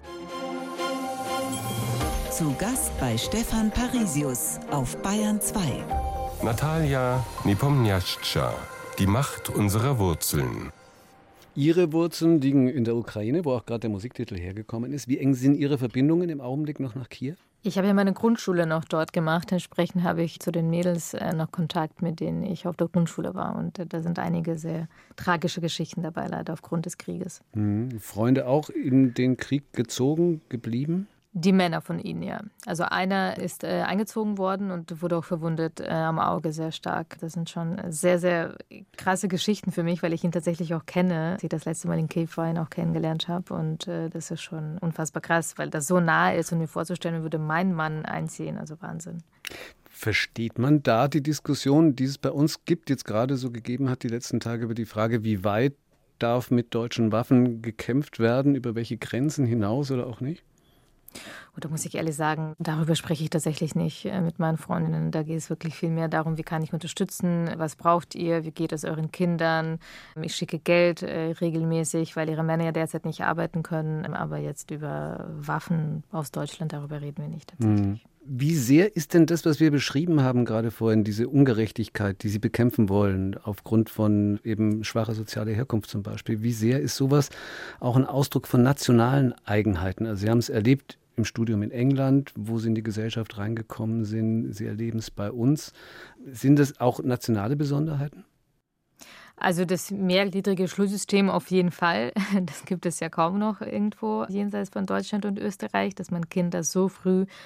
S3: Zu Gast bei Stefan Parisius auf Bayern zwei.
S4: Natalia Nepomniachtcha, die Macht unserer Wurzeln.
S1: Ihre Wurzeln liegen in der Ukraine, wo auch gerade der Musiktitel hergekommen ist. Wie eng sind Ihre Verbindungen im Augenblick noch nach Kiew?
S2: Ich habe ja meine Grundschule noch dort gemacht. Entsprechend habe ich zu den Mädels äh, noch Kontakt, mit denen ich auf der Grundschule war. Und äh, da sind einige sehr tragische Geschichten dabei, leider aufgrund des Krieges.
S1: Mhm. Freunde auch in den Krieg gezogen, geblieben?
S2: Die Männer von ihnen, ja. Also einer ist äh, eingezogen worden und wurde auch verwundet äh, am Auge sehr stark. Das sind schon sehr, sehr krasse Geschichten für mich, weil ich ihn tatsächlich auch kenne. Als ich das letzte Mal in Kiew war, ihn auch kennengelernt habe. Und äh, das ist schon unfassbar krass, weil das so nahe ist und mir vorzustellen, würde mein Mann einziehen. Also Wahnsinn.
S1: Versteht man da die Diskussion, die es bei uns gibt, jetzt gerade so gegeben hat, die letzten Tage über die Frage, wie weit darf mit deutschen Waffen gekämpft werden, über welche Grenzen hinaus oder auch nicht?
S2: Und da muss ich ehrlich sagen, darüber spreche ich tatsächlich nicht mit meinen Freundinnen. Da geht es wirklich viel mehr darum, wie kann ich unterstützen, was braucht ihr, wie geht es euren Kindern. Ich schicke Geld äh, regelmäßig, weil ihre Männer ja derzeit nicht arbeiten können. Aber jetzt über Waffen aus Deutschland, darüber reden wir nicht tatsächlich.
S1: Wie sehr ist denn das, was wir beschrieben haben gerade vorhin, diese Ungerechtigkeit, die Sie bekämpfen wollen, aufgrund von eben schwacher sozialer Herkunft zum Beispiel, wie sehr ist sowas auch ein Ausdruck von nationalen Eigenheiten? Also Sie haben es erlebt im Studium in England, wo Sie in die Gesellschaft reingekommen sind, Sie erleben es bei uns. Sind das auch nationale Besonderheiten?
S2: Also das mehrgliedrige Schulsystem auf jeden Fall. Das gibt es ja kaum noch irgendwo jenseits von Deutschland und Österreich, dass man Kinder so früh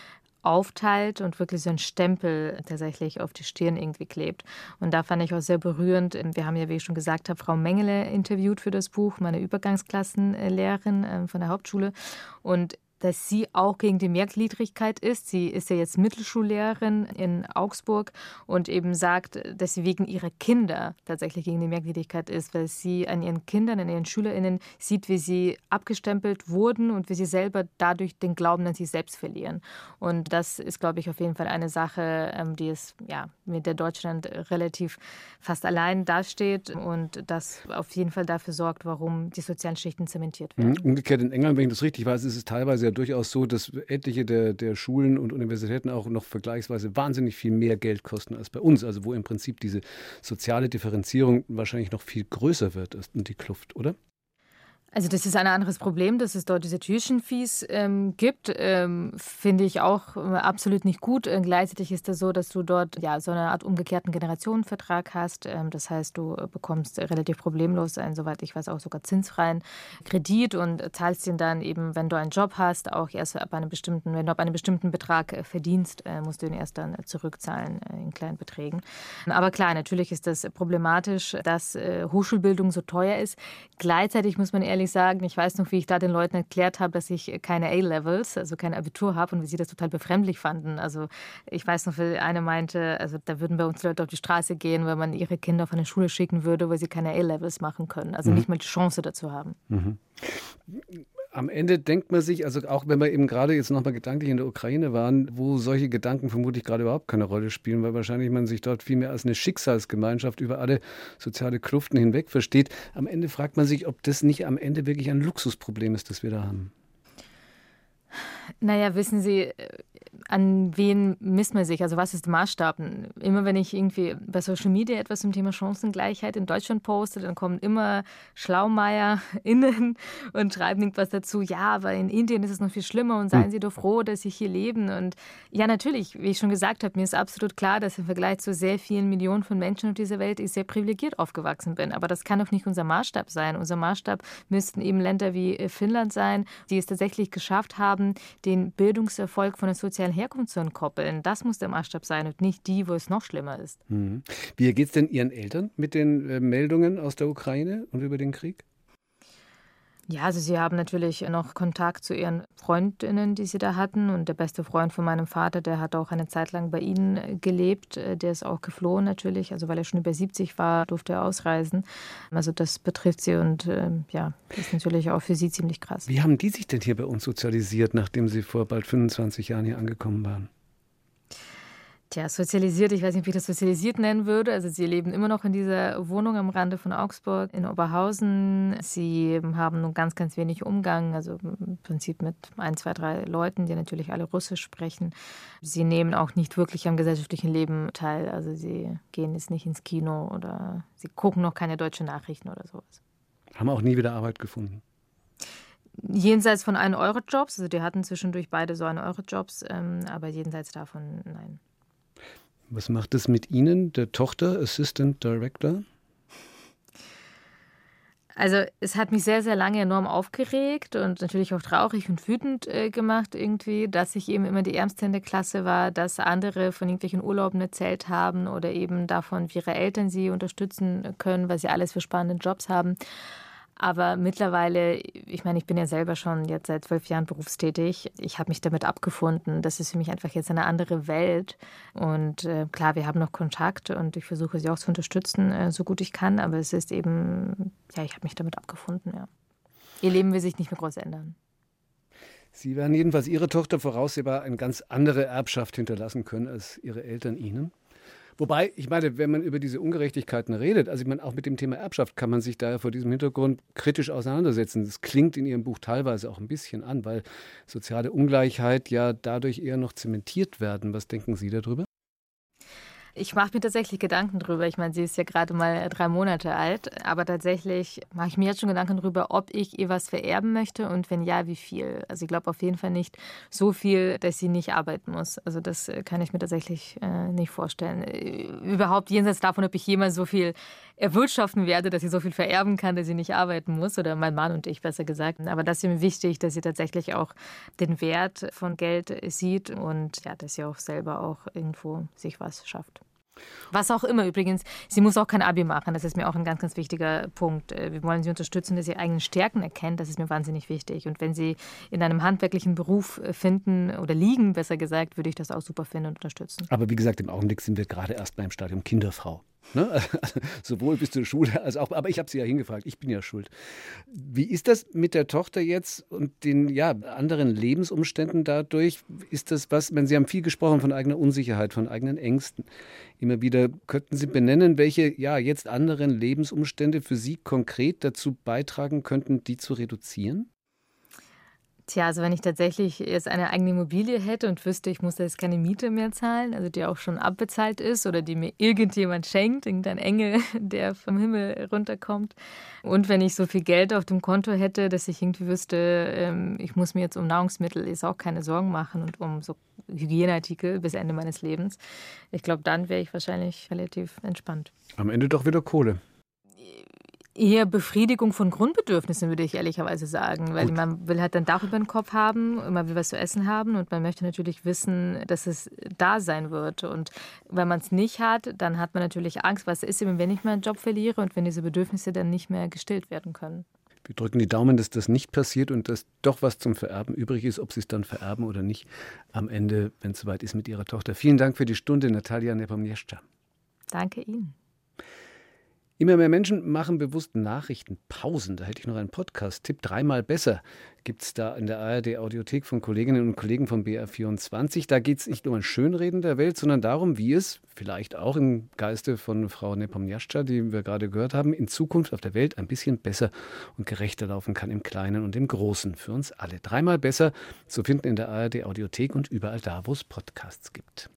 S2: aufteilt und wirklich so einen Stempel tatsächlich auf die Stirn irgendwie klebt. Und da fand ich auch sehr berührend. Wir haben ja, wie ich schon gesagt habe, Frau Mengele interviewt für das Buch, meine Übergangsklassenlehrerin von der Hauptschule. Und dass sie auch gegen die Mehrgliedrigkeit ist. Sie ist ja jetzt Mittelschullehrerin in Augsburg und eben sagt, dass sie wegen ihrer Kinder tatsächlich gegen die Mehrgliedrigkeit ist, weil sie an ihren Kindern, an ihren SchülerInnen sieht, wie sie abgestempelt wurden und wie sie selber dadurch den Glauben an sich selbst verlieren. Und das ist, glaube ich, auf jeden Fall eine Sache, die es ja mit der Deutschland relativ fast allein dasteht und das auf jeden Fall dafür sorgt, warum die sozialen Schichten zementiert werden.
S1: Umgekehrt in England, wenn ich das richtig weiß, ist es teilweise ja durchaus so, dass etliche der, der Schulen und Universitäten auch noch vergleichsweise wahnsinnig viel mehr Geld kosten als bei uns. Also wo im Prinzip diese soziale Differenzierung wahrscheinlich noch viel größer wird, ist die Kluft, oder?
S2: Also das ist ein anderes Problem, dass es dort diese Tuition Fees ähm, gibt, ähm, finde ich auch äh, absolut nicht gut. Äh, gleichzeitig ist es so, dass du dort ja so eine Art umgekehrten Generationenvertrag hast. Ähm, das heißt, du äh, bekommst relativ problemlos einen, soweit ich weiß, auch sogar zinsfreien Kredit und zahlst ihn dann eben, wenn du einen Job hast, auch erst ab einem bestimmten, wenn du ab einem bestimmten Betrag äh, verdienst, äh, musst du ihn erst dann äh, zurückzahlen äh, in kleinen Beträgen. Aber klar, natürlich ist das problematisch, dass äh, Hochschulbildung so teuer ist. Gleichzeitig muss man ehrlich sagen, ich weiß noch, wie ich da den Leuten erklärt habe, dass ich keine A-Levels, also kein Abitur habe und wie sie das total befremdlich fanden. Also ich weiß noch, wie eine meinte, also da würden bei uns Leute auf die Straße gehen, wenn man ihre Kinder auf eine Schule schicken würde, weil sie keine A-Levels machen können, also mhm. nicht mal die Chance dazu haben.
S1: Mhm. Am Ende denkt man sich, also auch wenn wir eben gerade jetzt nochmal gedanklich in der Ukraine waren, wo solche Gedanken vermutlich gerade überhaupt keine Rolle spielen, weil wahrscheinlich man sich dort viel mehr als eine Schicksalsgemeinschaft über alle soziale Kluften hinweg versteht. Am Ende fragt man sich, ob das nicht am Ende wirklich ein Luxusproblem ist, das wir da haben.
S2: Naja, wissen Sie, an wen misst man sich? Also was ist der Maßstab? Immer wenn ich irgendwie bei Social Media etwas zum Thema Chancengleichheit in Deutschland poste, dann kommen immer SchlaumeierInnen und schreiben irgendwas dazu. Ja, aber in Indien ist es noch viel schlimmer und seien Sie doch froh, dass Sie hier leben. Und ja, natürlich, wie ich schon gesagt habe, mir ist absolut klar, dass im Vergleich zu sehr vielen Millionen von Menschen auf dieser Welt ich sehr privilegiert aufgewachsen bin. Aber das kann doch nicht unser Maßstab sein. Unser Maßstab müssten eben Länder wie Finnland sein, die es tatsächlich geschafft haben, den Bildungserfolg von der sozialen Herkunft zu entkoppeln. Das muss der Maßstab sein und nicht die, wo es noch schlimmer ist.
S1: Mhm. Wie geht es denn Ihren Eltern mit den äh, Meldungen aus der Ukraine und über den Krieg?
S2: Ja, also sie haben natürlich noch Kontakt zu ihren Freundinnen, die sie da hatten. Und der beste Freund von meinem Vater, der hat auch eine Zeit lang bei ihnen gelebt. Der ist auch geflohen natürlich. Also weil er schon über siebzig war, durfte er ausreisen. Also das betrifft sie und äh, ja, das ist natürlich auch für sie ziemlich krass.
S1: Wie haben die sich denn hier bei uns sozialisiert, nachdem sie vor bald fünfundzwanzig Jahren hier angekommen waren?
S2: Tja, sozialisiert, ich weiß nicht, wie ich das sozialisiert nennen würde. Also sie leben immer noch in dieser Wohnung am Rande von Augsburg in Oberhausen. Sie haben nur ganz, ganz wenig Umgang, also im Prinzip mit ein, zwei, drei Leuten, die natürlich alle Russisch sprechen. Sie nehmen auch nicht wirklich am gesellschaftlichen Leben teil. Also sie gehen jetzt nicht ins Kino oder sie gucken noch keine deutschen Nachrichten oder sowas.
S1: Haben auch nie wieder Arbeit gefunden?
S2: Jenseits von ein Euro Jobs, also die hatten zwischendurch beide so ein Euro Jobs, ähm, aber jenseits davon nein.
S1: Was macht es mit Ihnen, der Tochter, Assistant Director?
S2: Also es hat mich sehr, sehr lange enorm aufgeregt und natürlich auch traurig und wütend äh, gemacht irgendwie, dass ich eben immer die Ärmste in der Klasse war, dass andere von irgendwelchen Urlauben erzählt haben oder eben davon, wie ihre Eltern sie unterstützen können, weil sie alles für spannende Jobs haben. Aber mittlerweile, ich meine, ich bin ja selber schon jetzt seit zwölf Jahren berufstätig. Ich habe mich damit abgefunden. Das ist für mich einfach jetzt eine andere Welt. Und äh, klar, wir haben noch Kontakt und ich versuche sie auch zu unterstützen, äh, so gut ich kann. Aber es ist eben, ja, ich habe mich damit abgefunden, ja. Ihr Leben will sich nicht mehr groß ändern.
S1: Sie werden jedenfalls Ihre Tochter voraussehbar eine ganz andere Erbschaft hinterlassen können als Ihre Eltern Ihnen. Wobei, ich meine, wenn man über diese Ungerechtigkeiten redet, also ich meine, auch mit dem Thema Erbschaft kann man sich daher vor diesem Hintergrund kritisch auseinandersetzen. Das klingt in Ihrem Buch teilweise auch ein bisschen an, weil soziale Ungleichheit ja dadurch eher noch zementiert werden. Was denken Sie darüber?
S2: Ich mache mir tatsächlich Gedanken drüber. Ich meine, sie ist ja gerade mal drei Monate alt. Aber tatsächlich mache ich mir jetzt schon Gedanken drüber, ob ich ihr was vererben möchte und wenn ja, wie viel. Also ich glaube auf jeden Fall nicht so viel, dass sie nicht arbeiten muss. Also das kann ich mir tatsächlich äh, nicht vorstellen. Überhaupt jenseits davon, ob ich jemals so viel erwirtschaften werde, dass sie so viel vererben kann, dass sie nicht arbeiten muss. Oder mein Mann und ich, besser gesagt. Aber das ist mir wichtig, dass sie tatsächlich auch den Wert von Geld sieht und ja, dass sie auch selber auch irgendwo sich was schafft. Was auch immer übrigens, sie muss auch kein Abi machen, das ist mir auch ein ganz, ganz wichtiger Punkt. Wir wollen sie unterstützen, dass sie eigene Stärken erkennt, das ist mir wahnsinnig wichtig. Und wenn sie in einem handwerklichen Beruf finden oder liegen, besser gesagt, würde ich das auch super finden und unterstützen.
S1: Aber wie gesagt, im Augenblick sind wir gerade erst beim Stadium Kinderfrau. Ne? Also, sowohl bis zur Schule als auch, aber ich habe sie ja hingefragt, ich bin ja schuld. Wie ist das mit der Tochter jetzt und den ja, anderen Lebensumständen dadurch? Ist das was, wenn Sie haben viel gesprochen von eigener Unsicherheit, von eigenen Ängsten, immer wieder, könnten Sie benennen, welche ja jetzt anderen Lebensumstände für Sie konkret dazu beitragen könnten, die zu reduzieren?
S2: Tja, also wenn ich tatsächlich jetzt eine eigene Immobilie hätte und wüsste, ich muss jetzt keine Miete mehr zahlen, also die auch schon abbezahlt ist oder die mir irgendjemand schenkt, irgendein Engel, der vom Himmel runterkommt. Und wenn ich so viel Geld auf dem Konto hätte, dass ich irgendwie wüsste, ich muss mir jetzt um Nahrungsmittel jetzt auch keine Sorgen machen und um so Hygieneartikel bis Ende meines Lebens. Ich glaube, dann wäre ich wahrscheinlich relativ entspannt.
S1: Am Ende doch wieder Kohle.
S2: Eher Befriedigung von Grundbedürfnissen, würde ich ehrlicherweise sagen. Weil Gut. man will halt ein Dach über den Kopf haben, man will was zu essen haben und man möchte natürlich wissen, dass es da sein wird. Und wenn man es nicht hat, dann hat man natürlich Angst, was ist, wenn ich meinen Job verliere und wenn diese Bedürfnisse dann nicht mehr gestillt werden können.
S1: Wir drücken die Daumen, dass das nicht passiert und dass doch was zum Vererben übrig ist, ob Sie es dann vererben oder nicht, am Ende, wenn es soweit ist mit Ihrer Tochter. Vielen Dank für die Stunde, Natalia Nepomnieszcza.
S2: Danke Ihnen.
S1: Immer mehr Menschen machen bewusst Nachrichtenpausen. Da hätte ich noch einen Podcast-Tipp. Dreimal besser gibt es da in der A R D-Audiothek von Kolleginnen und Kollegen von B R vierundzwanzig. Da geht es nicht nur um ein Schönreden der Welt, sondern darum, wie es, vielleicht auch im Geiste von Frau Nepomnieszcza, die wir gerade gehört haben, in Zukunft auf der Welt ein bisschen besser und gerechter laufen kann, im Kleinen und im Großen. Für uns alle. Dreimal besser zu finden in der A R D-Audiothek und überall da, wo es Podcasts gibt.